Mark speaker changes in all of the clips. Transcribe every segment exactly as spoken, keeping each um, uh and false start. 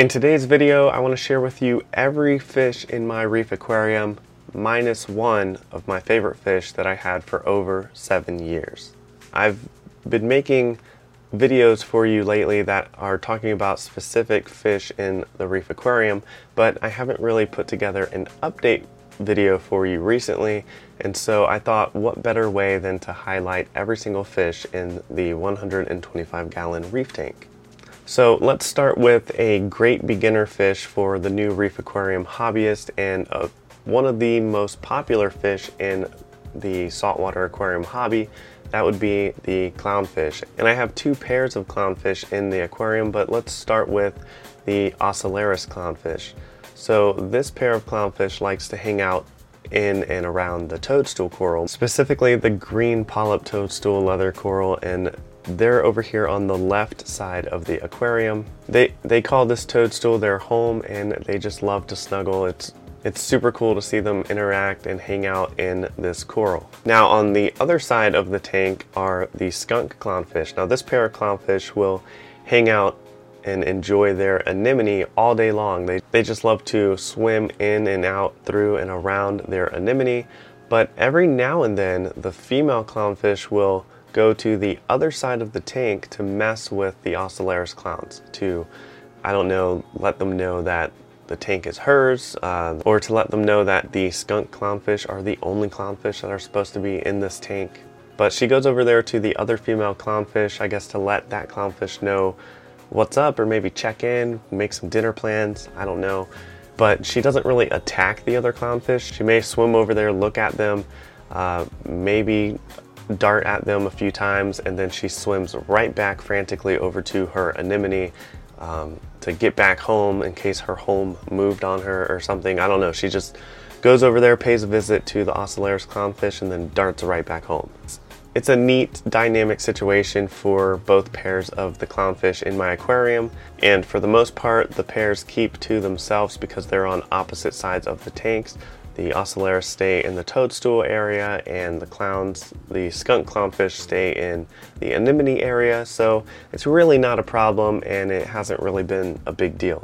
Speaker 1: In today's video, I want to share with you every fish in my reef aquarium minus one of my favorite fish that I had for over seven years. I've been making videos for you lately that are talking about specific fish in the reef aquarium, but I haven't really put together an update video for you recently, and so I thought what better way than to highlight every single fish in the one hundred twenty-five gallon reef tank. So let's start with a great beginner fish for the new reef aquarium hobbyist, and uh, one of the most popular fish in the saltwater aquarium hobby. That would be the clownfish. And I have two pairs of clownfish in the aquarium, but let's start with the Ocellaris clownfish. So this pair of clownfish likes to hang out in and around the toadstool coral, specifically the green polyp toadstool leather coral, and they're over here on the left side of the aquarium. They they call this toadstool their home, and they just love to snuggle. It's It's super cool to see them interact and hang out in this coral. Now on the other side of the tank are the skunk clownfish. Now this pair of clownfish will hang out and enjoy their anemone all day long. They, they just love to swim in and out through and around their anemone, but every now and then the female clownfish will go to the other side of the tank to mess with the Ocellaris clowns, to, I don't know, let them know that the tank is hers, uh, or to let them know that the skunk clownfish are the only clownfish that are supposed to be in this tank. But she goes over there to the other female clownfish, I guess to let that clownfish know what's up, or maybe check in, make some dinner plans, I don't know. But she doesn't really attack the other clownfish. She may swim over there, look at them, uh, maybe dart at them a few times, and then she swims right back frantically over to her anemone um, to get back home in case her home moved on her or something. I don't know. She just goes over there, pays a visit to the Ocellaris clownfish, and then darts right back home. It's a neat dynamic situation for both pairs of the clownfish in my aquarium, and for the most part the pairs keep to themselves because they're on opposite sides of the tanks. The Ocellaris stay in the toadstool area, and the clowns, the skunk clownfish, stay in the anemone area, so it's really not a problem and it hasn't really been a big deal.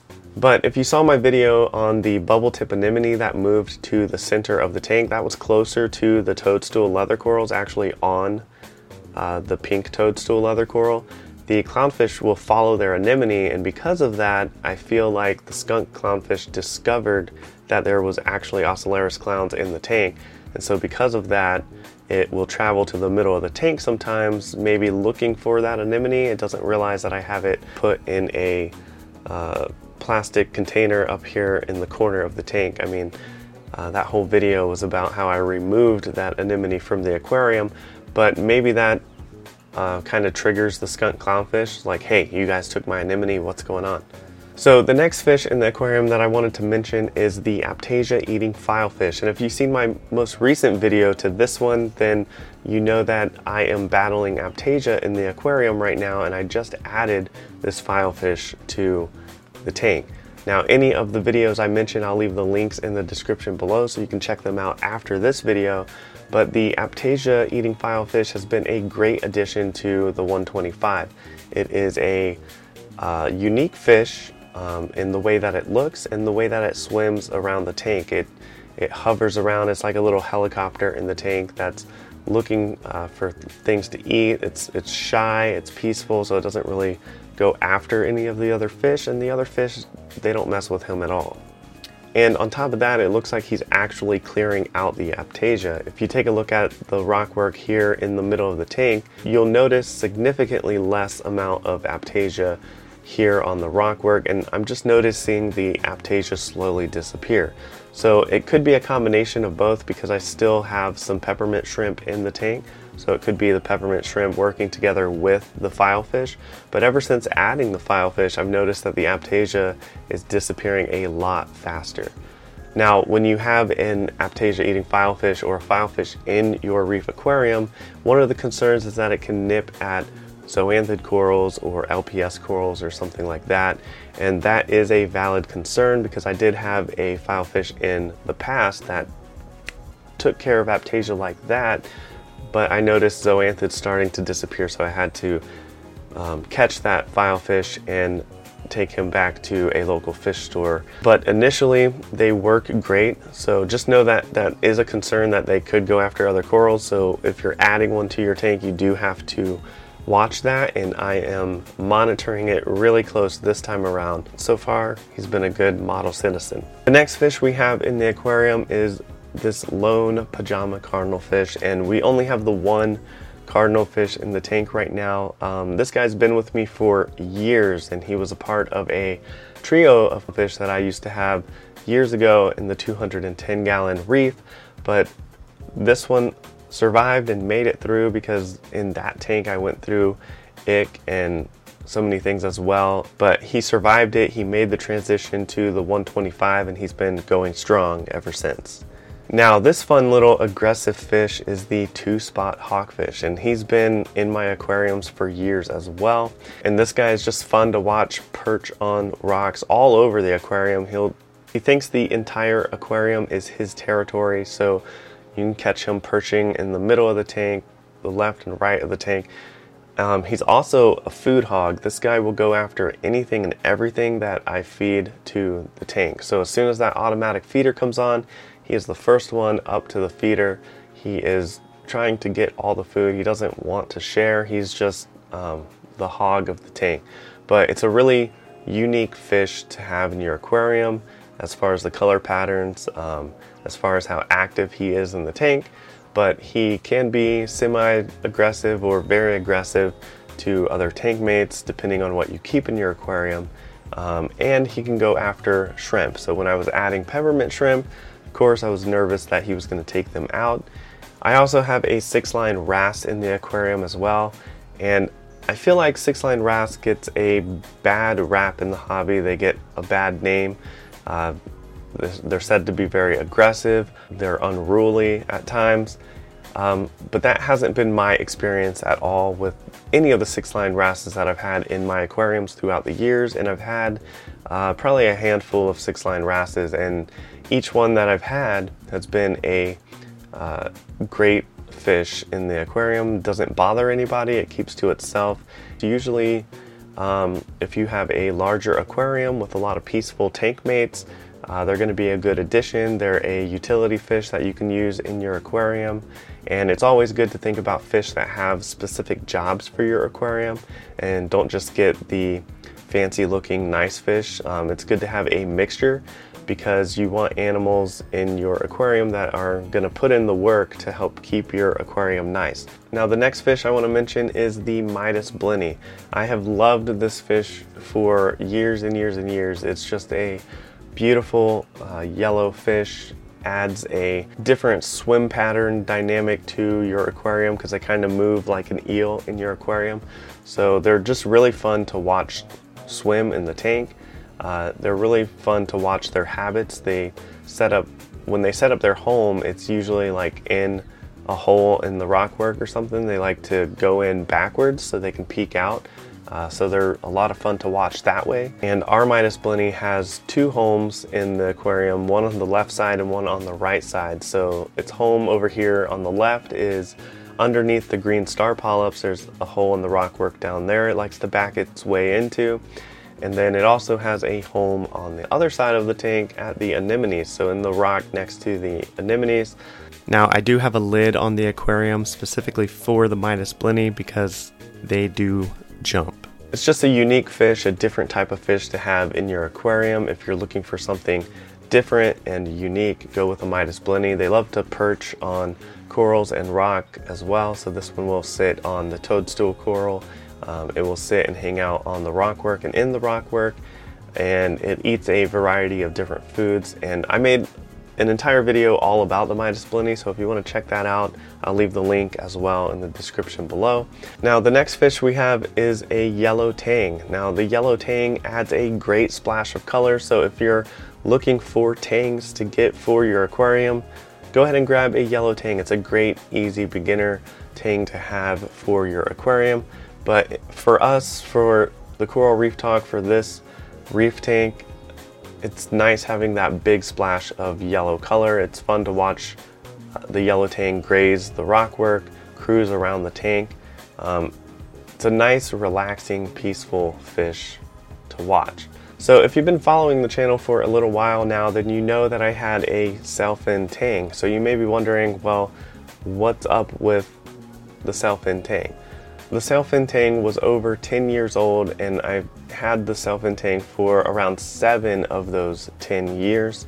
Speaker 1: But if you saw my video on the bubble tip anemone that moved to the center of the tank, that was closer to the toadstool leather corals, actually on uh, the pink toadstool leather coral. The clownfish will follow their anemone, and because of that, I feel like the skunk clownfish discovered that there was actually Ocellaris clowns in the tank, and so because of that, it will travel to the middle of the tank sometimes, maybe looking for that anemone. It doesn't realize that I have it put in a uh, plastic container up here in the corner of the tank. I mean, uh, that whole video was about how I removed that anemone from the aquarium, but maybe that uh, kind of triggers the skunk clownfish, like, hey, you guys took my anemone, what's going on? So the next fish in the aquarium that I wanted to mention is the Aiptasia eating filefish. And if you've seen my most recent video to this one, then you know that I am battling Aiptasia in the aquarium right now, and I just added this filefish to the tank. Now any of the videos I mentioned, I'll leave the links in the description below so you can check them out after this video. But the Aiptasia eating filefish has been a great addition to the one twenty-five. It is a uh, unique fish um, in the way that it looks and the way that it swims around the tank. It, it hovers around, it's like a little helicopter in the tank that's looking uh, for things to eat. It's, it's shy, it's peaceful, so it doesn't really go after any of the other fish, and the other fish, they don't mess with him at all. And on top of that, it looks like he's actually clearing out the Aiptasia. If you take a look at the rockwork here in the middle of the tank, you'll notice significantly less amount of Aiptasia here on the rockwork, and I'm just noticing the Aiptasia slowly disappear. So it could be a combination of both, because I still have some peppermint shrimp in the tank. So it could be the peppermint shrimp working together with the filefish. But ever since adding the filefish, I've noticed that the Aiptasia is disappearing a lot faster. Now, when you have an Aiptasia eating filefish or a filefish in your reef aquarium, one of the concerns is that it can nip at zoanthid corals or L P S corals or something like that. And that is a valid concern, because I did have a filefish in the past that took care of Aiptasia like that, but I noticed zoanthids starting to disappear, so I had to um, catch that filefish and take him back to a local fish store. But initially they work great, so just know that that is a concern, that they could go after other corals. So if you're adding one to your tank, you do have to watch that, and I am monitoring it really close this time around. So far, he's been a good model citizen. The next fish we have in the aquarium is this lone pajama cardinal fish, and we only have the one cardinal fish in the tank right now. Um, this guy's been with me for years, and he was a part of a trio of fish that I used to have years ago in the two hundred ten gallon reef, but this one survived and made it through because in that tank I went through ick and so many things as well, but he survived it. He made the transition to the one twenty-five, and he's been going strong ever since. Now this fun little aggressive fish is the two-spot hawkfish, and he's been in my aquariums for years as well, and this guy is just fun to watch perch on rocks all over the aquarium. He'll he thinks the entire aquarium is his territory, so you can catch him perching in the middle of the tank, the left and right of the tank. Um, he's also a food hog. This guy will go after anything and everything that I feed to the tank. So as soon as that automatic feeder comes on, he is the first one up to the feeder. He is trying to get all the food. He doesn't want to share. He's just um, the hog of the tank. But it's a really unique fish to have in your aquarium as far as the color patterns, um, as far as how active he is in the tank, but he can be semi-aggressive or very aggressive to other tank mates depending on what you keep in your aquarium, um, and he can go after shrimp. So when I was adding peppermint shrimp, of course I was nervous that he was going to take them out. I also have a six-line wrasse in the aquarium as well, and I feel like six-line wrasse gets a bad rap in the hobby. They get a bad name. Uh, they're said to be very aggressive, they're unruly at times, um, but that hasn't been my experience at all with any of the six-line wrasses that I've had in my aquariums throughout the years. And I've had uh, probably a handful of six-line wrasses, and each one that I've had has been a uh, great fish in the aquarium. Doesn't bother anybody, it keeps to itself. Usually um, if you have a larger aquarium with a lot of peaceful tank mates, uh, they're going to be a good addition. They're a utility fish that you can use in your aquarium, and it's always good to think about fish that have specific jobs for your aquarium and don't just get the fancy looking nice fish. Um, it's good to have a mixture, because you want animals in your aquarium that are going to put in the work to help keep your aquarium nice. Now the next fish I want to mention is the Midas blenny. I have loved this fish for years and years and years. It's just a beautiful uh, yellow fish. Adds a different swim pattern dynamic to your aquarium because they kind of move like an eel in your aquarium. So they're just really fun to watch swim in the tank. Uh, they're really fun to watch their habits. They set up, when they set up their home, it's usually like in a hole in the rockwork or something. They like to go in backwards so they can peek out. Uh, so they're a lot of fun to watch that way. And our Midas blenny has two homes in the aquarium, one on the left side and one on the right side. So its home over here on the left is underneath the green star polyps. There's a hole in the rockwork down there it likes to back its way into. And then it also has a home on the other side of the tank at the anemones, so in the rock next to the anemones. Now I do have a lid on the aquarium specifically for the Midas blenny because they do jump. It's just a unique fish, a different type of fish to have in your aquarium. If you're looking for something different and unique, go with a Midas blenny. They love to perch on corals and rock as well, so this one will sit on the toadstool coral. Um, it will sit and hang out on the rockwork and in the rockwork, and it eats a variety of different foods. And I made an entire video all about the Midas blenny, so if you want to check that out, I'll leave the link as well in the description below. Now the next fish we have is a yellow tang. Now the yellow tang adds a great splash of color, so if you're looking for tangs to get for your aquarium, go ahead and grab a yellow tang. It's a great, easy beginner tang to have for your aquarium. But for us, for the Coral Reef Talk, for this reef tank, it's nice having that big splash of yellow color. It's fun to watch the yellow tang graze the rockwork, cruise around the tank. Um, it's a nice, relaxing, peaceful fish to watch. So if you've been following the channel for a little while now, then you know that I had a Sailfin tang. So you may be wondering, well, what's up with the Sailfin tang? The Sailfin tang was over ten years old, and I've had the Sailfin tang for around seven of those ten years.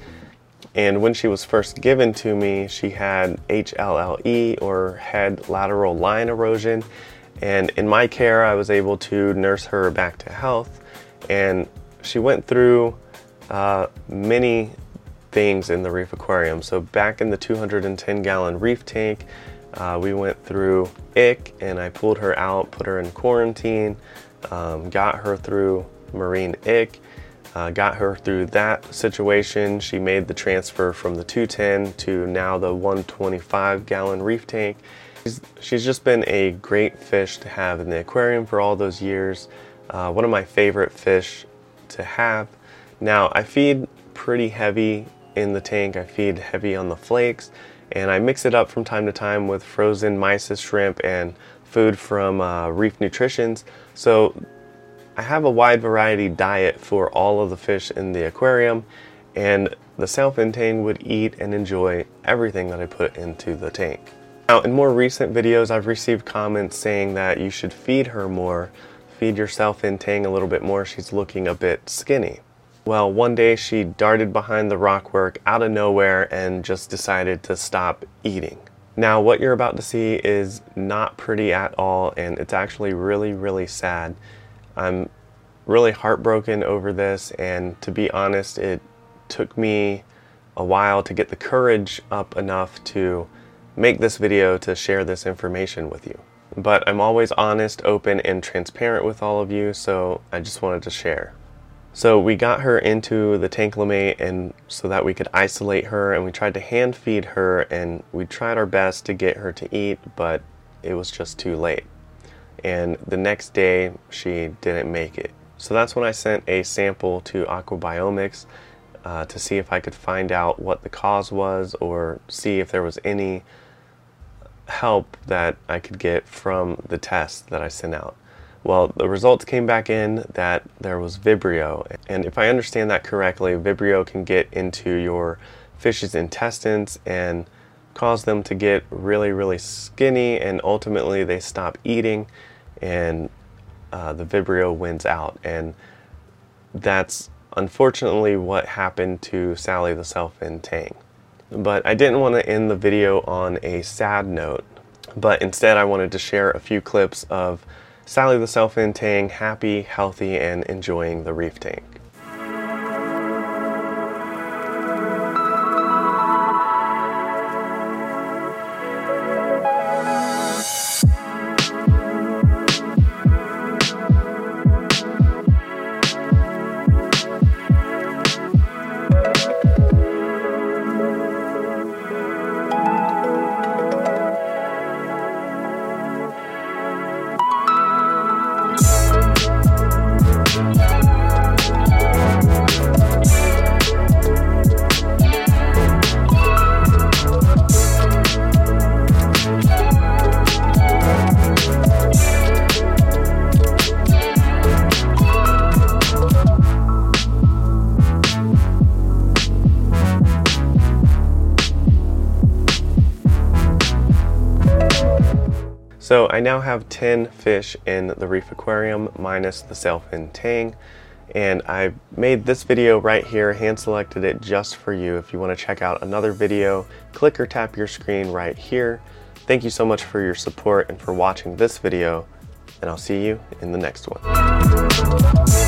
Speaker 1: And when she was first given to me, she had H L L E, or head lateral line erosion. And in my care, I was able to nurse her back to health. And she went through uh, many things in the reef aquarium. So back in the two hundred ten gallon reef tank, uh, we went through I C, and I pulled her out, put her in quarantine, um, got her through marine I C. Uh, got her through that situation. She made the transfer from the two ten to now the one twenty-five gallon reef tank. She's, she's just been a great fish to have in the aquarium for all those years. Uh, one of my favorite fish to have. Now, I feed pretty heavy in the tank. I feed heavy on the flakes, and I mix it up from time to time with frozen mysis shrimp and food from uh, Reef Nutritions. So I have a wide variety diet for all of the fish in the aquarium, and the Sailfin tang would eat and enjoy everything that I put into the tank. Now, in more recent videos, I've received comments saying that you should feed her more, feed your Sailfin tang a little bit more. She's looking a bit skinny. Well, one day she darted behind the rockwork out of nowhere and just decided to stop eating. Now, what you're about to see is not pretty at all, and it's actually really, really sad. I'm really heartbroken over this, and to be honest, it took me a while to get the courage up enough to make this video to share this information with you. But I'm always honest, open, and transparent with all of you, so I just wanted to share. So we got her into the tanklimate and so that we could isolate her, and we tried to hand feed her, and we tried our best to get her to eat, but it was just too late. And the next day she didn't make it. So that's when I sent a sample to Aquabiomics uh, to see if I could find out what the cause was, or see if there was any help that I could get from the test that I sent out. Well, the results came back in that there was Vibrio, and if I understand that correctly, Vibrio can get into your fish's intestines and cause them to get really, really skinny, and ultimately they stop eating, and uh, the Vibrio wins out. And that's unfortunately what happened to Sally the Sailfin tang. But I didn't want to end the video on a sad note, but instead I wanted to share a few clips of Sally the Sailfin tang happy, healthy, and enjoying the reef tank. So I now have ten fish in the reef aquarium minus the Sailfin tang, and I made this video right here, hand selected it just for you. If you want to check out another video, click or tap your screen right here. Thank you so much for your support and for watching this video, and I'll see you in the next one.